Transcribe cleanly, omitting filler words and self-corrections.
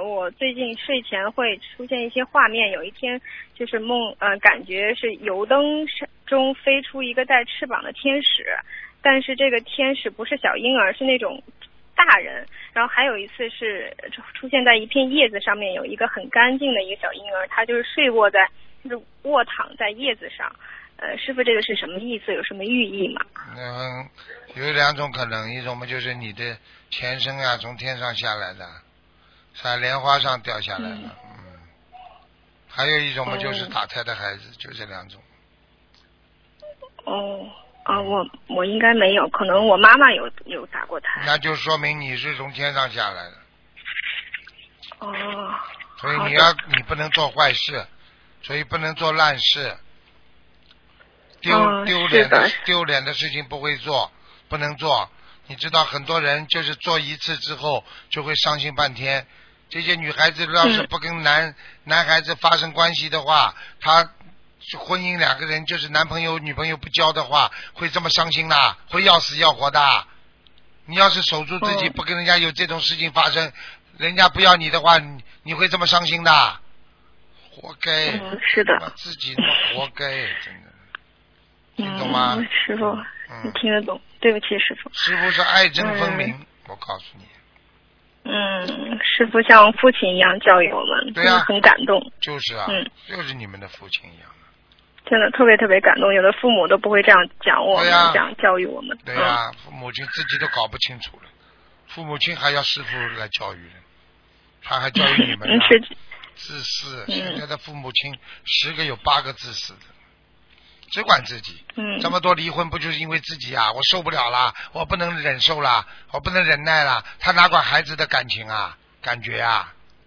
我最近睡前会出现一些画面，有一天就是感觉是油灯中飞出一个带翅膀的天使，但是这个天使不是小婴儿，是那种大人。然后还有一次是出现在一片叶子上面，有一个很干净的一个小婴儿，他就是就是卧躺在叶子上。师傅，这个是什么意思？有什么寓意吗？ 有两种可能，一种嘛就是你的前身啊从天上下来的，在莲花上掉下来了，还有一种嘛就是打胎的孩子，就这两种。 我应该没有，可能我妈妈有打过胎。 那就说明你是从天上下来的。所以你不能做坏事，所以不能做烂事。丢脸的事情不会做，不能做。你知道很多人就是做一次之后就会伤心半天。这些女孩子要是不跟男孩子发生关系的话，她婚姻两个人就是男朋友女朋友不交的话，会这么伤心的，会要死要活的。你要是守住自己，不跟人家有这种事情发生，人家不要你的话，你会这么伤心的，活该。 是的。 自己那么活该，真的。听懂吗？ 师傅，你听得懂？对不起，师傅。 师傅是爱憎分明，我告诉你。 师傅像父亲一样教育我们， 对呀， 很感动。 就是啊，就是你们的父亲一样的。 真的特别特别感动，有的父母都不会这样讲我们，这样教育我们。 对呀，父母亲自己都搞不清楚了，父母亲还要师傅来教育人，他还教育你们呢。自私，现在的父母亲10个有8个自私的。只管自己，这么多离婚不就是因为自己啊？我受不了了，我不能忍受了，我不能忍耐了，他哪管孩子的感情啊、感觉啊？